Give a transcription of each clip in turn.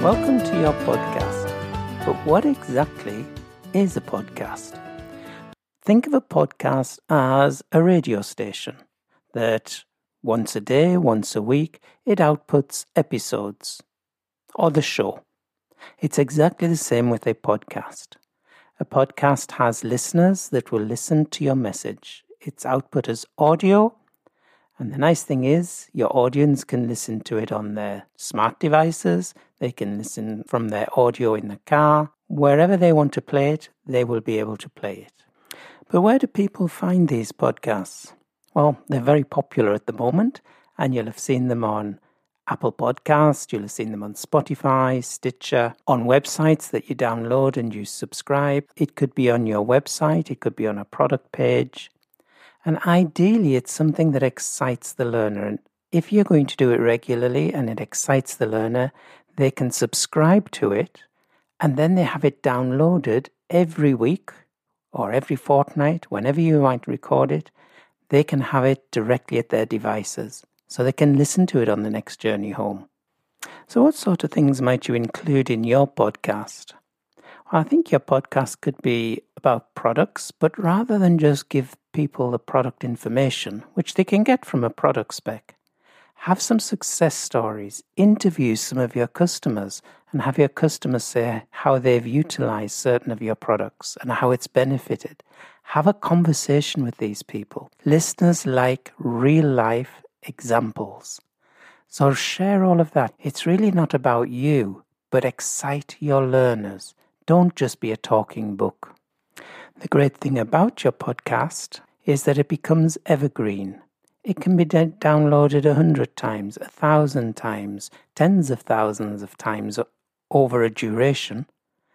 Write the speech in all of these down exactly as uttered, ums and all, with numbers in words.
Welcome to your podcast. But what exactly is a podcast? Think of a podcast as a radio station that once a day, once a week, it outputs episodes or the show. It's exactly the same with a podcast. A podcast has listeners that will listen to your message. It's output as audio. And the nice thing is, your audience can listen to it on their smart devices. They can listen from their audio in the car. Wherever they want to play it, they will be able to play it. But where do people find these podcasts? Well, they're very popular at the moment, and you'll have seen them on Apple Podcasts, you'll have seen them on Spotify, Stitcher, on websites that you download and you subscribe. It could be on your website, it could be on a product page. And ideally, it's something that excites the learner. And if you're going to do it regularly and it excites the learner, they can subscribe to it and then they have it downloaded every week or every fortnight, whenever you might record it. They can have it directly at their devices so they can listen to it on the next journey home. So what sort of things might you include in your podcast? Well, I think your podcast could be about products, but rather than just give people the product information, which they can get from a product spec, have some success stories, interview some of your customers, and have your customers say how they've utilized certain of your products and how it's benefited. Have a conversation with these people. Listeners like real-life examples. So share all of that. It's really not about you, but excite your learners. Don't just be a talking book. The great thing about your podcast is that it becomes evergreen. It can be de- downloaded a hundred times, a thousand times, tens of thousands of times over a duration.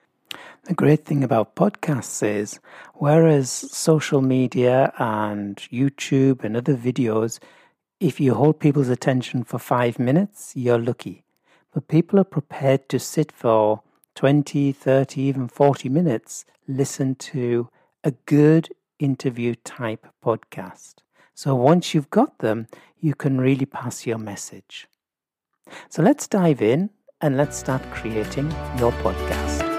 The great thing about podcasts is, whereas social media and YouTube and other videos, if you hold people's attention for five minutes, you're lucky. But people are prepared to sit for twenty, thirty, even forty minutes, listen to a good interview type podcast. So once you've got them, you can really pass your message. So let's dive in and let's start creating your podcast.